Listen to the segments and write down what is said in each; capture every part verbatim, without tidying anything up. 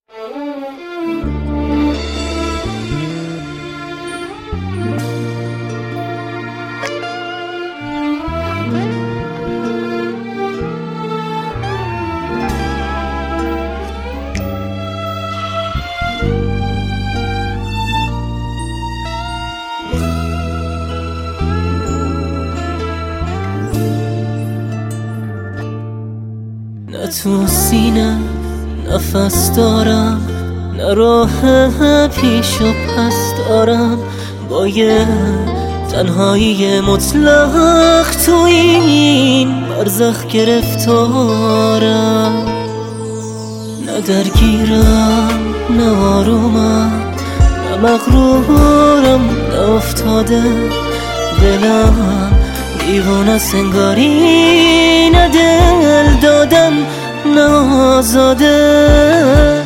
نه تو سینه نفس دارم، نه راه پیش و پس دارم، با یه تنهایی مطلق تو این برزخ گرفتارم. نه درگیرم نه آرومم، نه مغرورم نه افتاده، دلم دیوانه سنگاری، نه دل دادم نه آزاده.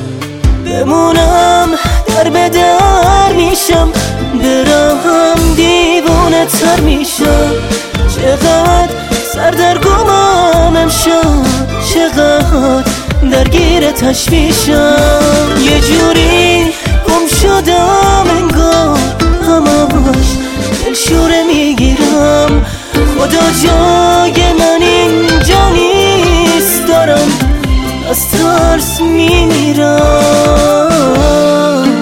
بمونم در به در میشم، برم دیوانه تر میشم. چقدر سردرگمم امشب، چقدر درگیر تشویشم. یه جوری گم شدم انگار، همش دلشوره میگیرم. خدا جای من اینجا نیست، دارم از ترس میمیرم.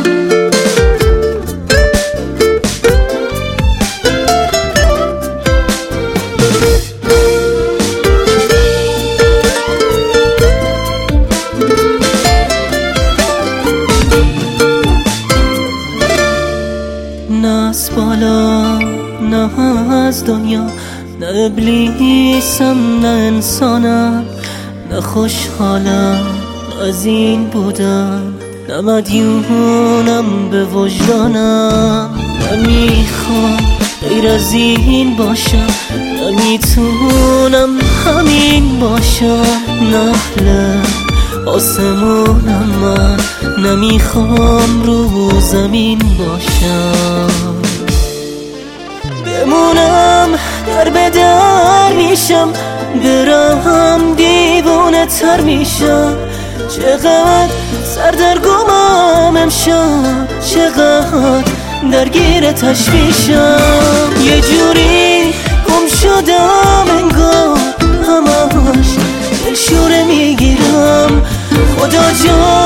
نه از بالا نه از دنیا، نه ابلیسم نه انسانم، نه خوشحالم نه از این بودم، نه مدیونم به وجدانم. نمیخوام غیر از این باشم، نمیتونم همین باشم. نحل آسمونم من، نمیخوام رو زمین باشم. بمونم در به در میشم، برم دیوانه تر میشم. چقدر سردرگمم امشب، چقدر درگیر تشویشم. یه جوری گم شدم انگار، همش دلشوره میگیرم. خدا جان